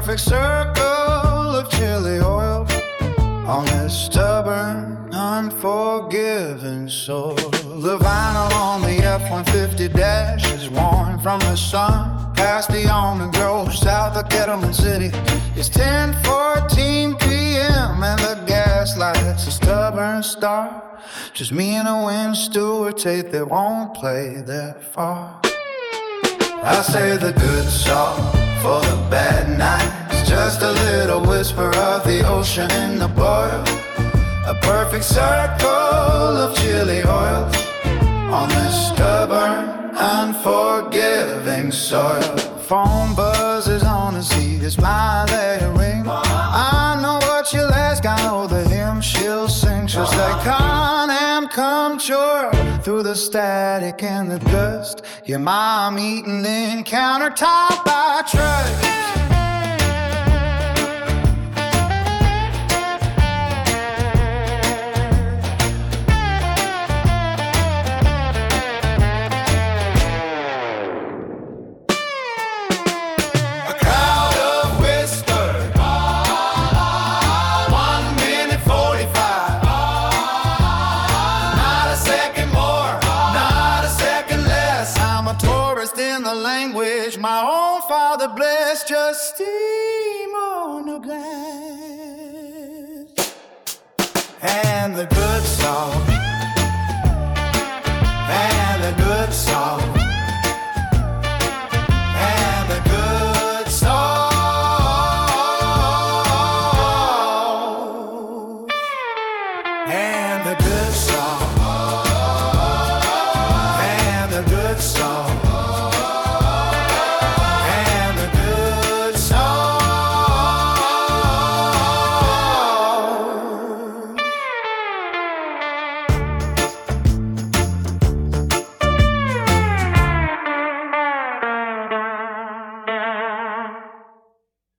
perfect circle of chili oil on this stubborn, unforgiving soil. The vinyl on the F-150 dash is worn from the sun past the almond grove south of Kettleman City. It's 10:14 p.m. and the gas light's a stubborn star. Just me and a Wind Stewart tape that won't play that far. I say the good song for the bad nights, just a little whisper of the ocean in the boil. A perfect circle of chili oil on this stubborn, unforgiving soil. Phone buzzes on the sea, it's my letter ring. I know what you'll ask, I know the hymn she'll sing. She'll say, Con Am, come chore through the static and the dust. Your mom eating in countertop I trust. My own father blessed, just steam on the glass. And the good song